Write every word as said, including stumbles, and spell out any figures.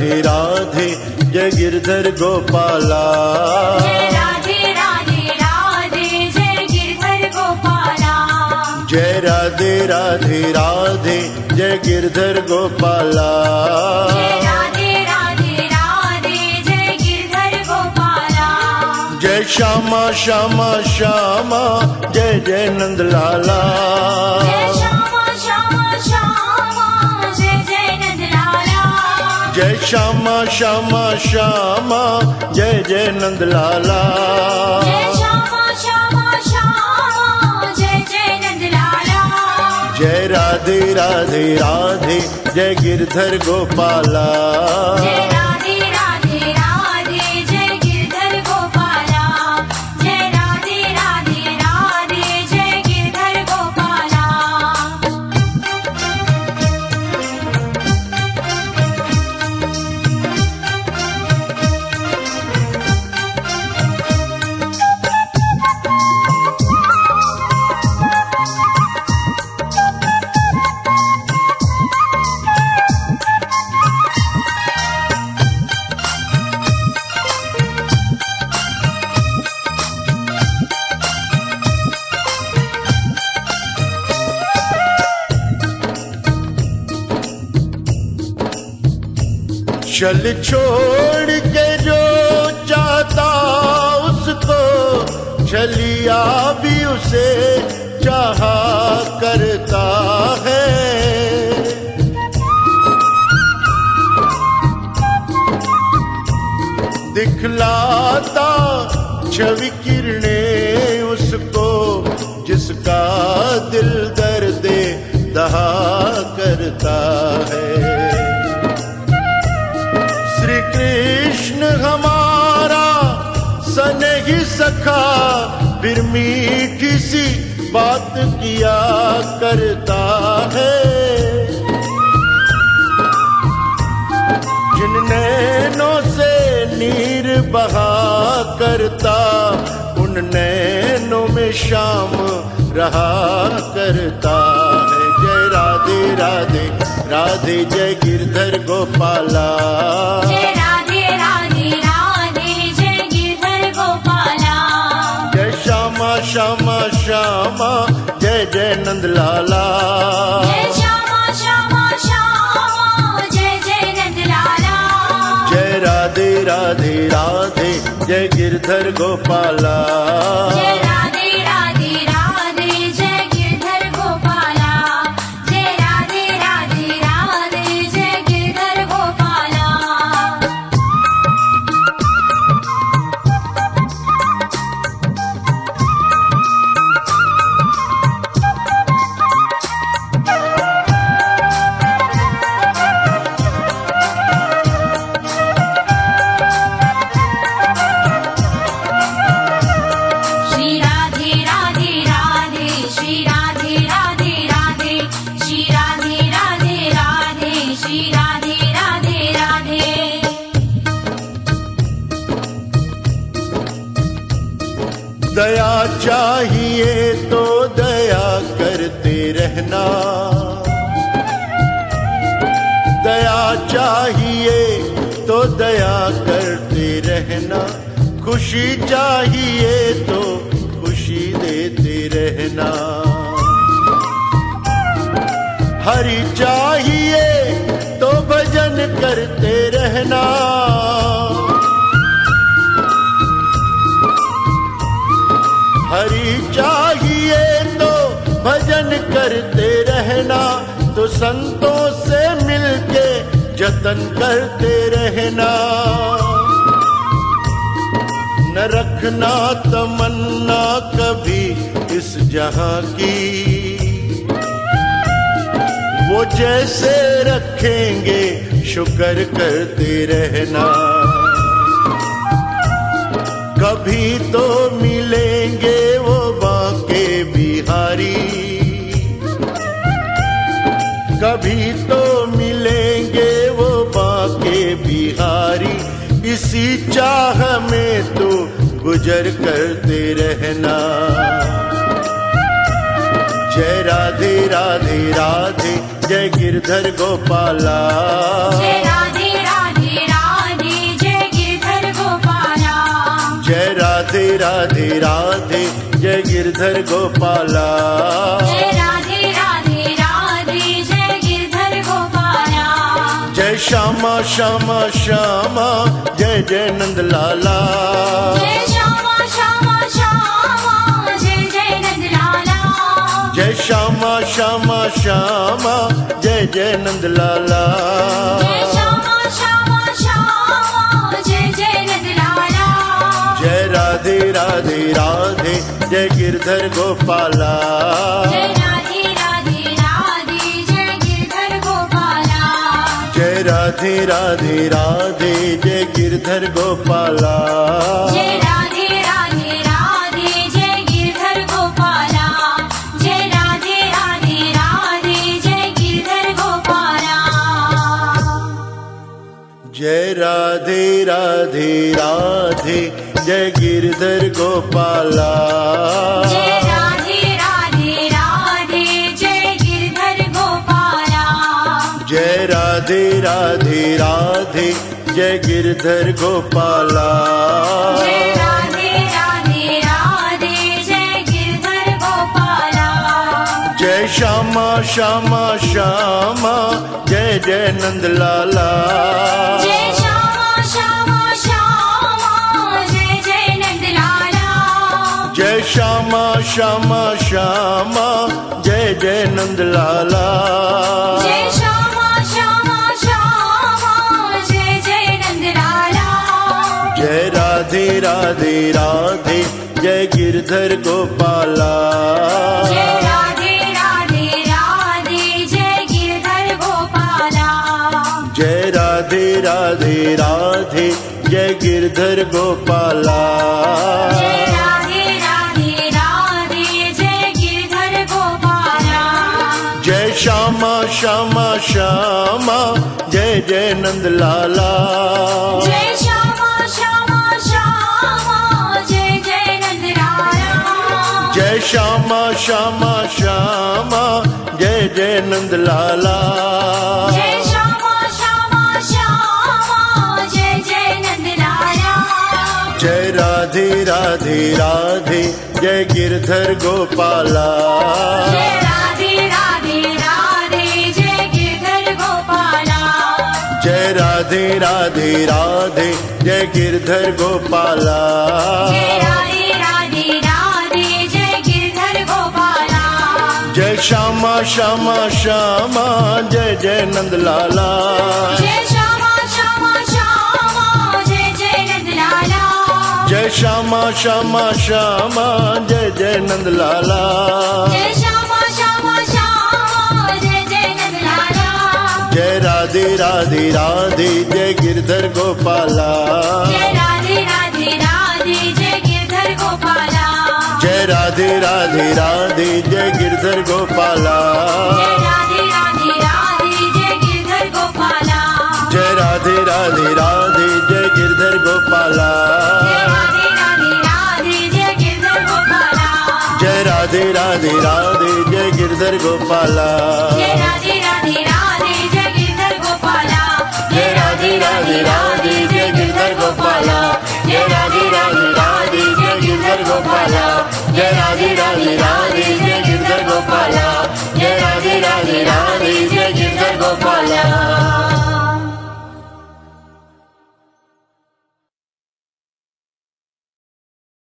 राधे राधे जय गिरधर गोपाला। जय राधे राधे राधे जय गिरधर गोपाला। जय राधे राधे राधे जय गिरधर गोपाला। जय राधे राधे राधे जय गिरधर गोपाला। जय श्यामा श्यामा श्यामा जय जय नंदलाला। जय श्यामा श्यामा श्यामा जय जय नंदलाला। जय श्यामा श्यामा श्यामा जय जय नंदलाला। जय श्यामा श्यामा श्यामा जय जय नंदलाला। जय राधे राधे राधे जय गिरधर गोपाला। जय राधे राधे राधे जय गिरधर गोपाला। जय राधे राधे राधे जय गिरधर गोपाला। चल छोड़ के जो चाहता उसको छलिया भी उसे चाहा करता है। दिखलाता छवि किरणें उसको जिसका दिल दर्द दहा करता है। श्री कृष्ण हमारा सनही सखा फिर मीठी सी बात किया करता है। जिन नैनों से नीर बहा करता उन नैनों में शाम रहा करता है। जय राधे राधे राधे जय गिरधर गोपाला। जय राधे राधे राधे जय गिरधर गोपाला। जय श्यामा श्यामा श्यामा जय जय नंदलाला। जय श्यामा श्यामा श्यामा जय जय नंदलाला। जय राधे राधे राधे जय गिरधर गोपाला। जय राधे राधे राधे जय गिरधर गोपाला। जय राधे राधे राधे जय गिरधर गोपाला। श्री राधे राधे राधे श्री राधे राधे राधे श्री राधे राधे राधे श्री राधे राधे राधे। दया चाहिए तो दया करते रहना। दया चाहिए तो दया करते रहना। खुशी चाहिए तो खुशी देते रहना। हरि चाहिए तो भजन करते रहना। हरि चाहिए तो भजन करते रहना। तो संतों से मिलके जतन करते रहना। न रखना तमन्ना कभी इस जहां की। वो जैसे रखेंगे शुक्र करते रहना। कभी तो मिलेंगे वो बांके बिहारी। कभी तो मिलेंगे वो बांके बिहारी। इसी चाह में तो गुजर करते रहना। जय राधे राधे राधे जय गिरधर गोपाला। जय राधे राधे राधे राधे राधे जय गिरधर गोपाला। जय राधे राधे राधे जय गिरधर गोपाला। जय श्यामा श्यामा श्यामा जय जय नंद लाला। जय श्यामा श्यामा श्यामा जय जय नंद लाला। जय श्यामा श्यामा श्यामा जय जय नंद लाला। जय श्यामा श्यामा श्यामा जय जय नंद लाला। जय राधे राधे राधे जय गिरधर गोपाला। जय राधे राधे राधे जय गिरधर गोपाला। जय राधे राधे राधे जय गिरधर गोपाला। जय राधे राधे राधे जय गिरधर गोपाला। जय राधे राधे राधे जय गिरधर गोपाला। जय राधे राधे राधे जय गिरधर गोपाला। जय राधे राधे राधे जय गिरधर गोपाला। जय राधे राधे राधे जय गिरधर गोपाला। जय राधे राधे राधे जय गिरधर गोपाला। जय श्यामा श्यामा श्यामा जय जय नंद लाला। जय श्यामा श्यामा श्यामा जय जय नंद लाला। जय श्यामा श्यामा श्यामा जय जय नंद लाला। जय श्यामा श्यामा श्यामा जय जय नंद लाला। जय राधे राधे राधे जय गिरधर गोपाला। जय राधे राधे राधे जय गिरधर गोपाला। जय राधे राधे राधे जय गिरधर गोपाला। जय राधे राधे राधे जय गिरधर गोपाला। जय श्यामा श्यामा श्यामा जय जय नंद लाला। जय श्यामा श्यामा श्यामा जय जय नंद लाला। जय श्यामा श्यामा श्यामा जय जय नंद लाला। जय श्यामा श्यामा श्यामा जय जय नंद लाला। जय राधे राधे राधे जय गिरधर गोपाला। जय राधे राधे राधे जय गिरधर गोपाला। जय राधे राधे राधे जय गिरधर गोपाला। जय राधे राधे राधे जय गिरधर गोपाला। जय श्यामा श्यामा श्यामा जय जय नंद लाला। जय श्यामा श्यामा श्यामा जय जय नंद लाला। जय श्यामा श्यामा श्यामा जय जय नंद लाला। जय श्यामा श्यामा श्यामा जय जय नंद लाला। जय राधे राधे राधे जय गिरधर गोपाला। जय राधे राधे राधे जय गिरधर गोपाला। जय राधे राधे राधे जय गिरधर गोपाला। जय राधे राधे राधे जय गिरधर गोपाला। जय राधे राधे राधे जय गिरधर गोपाला। जय राधे राधे राधे जय गिरधर गोपाला। जय राधे राधे राधे जय गिरधर गोपाला। जय राधे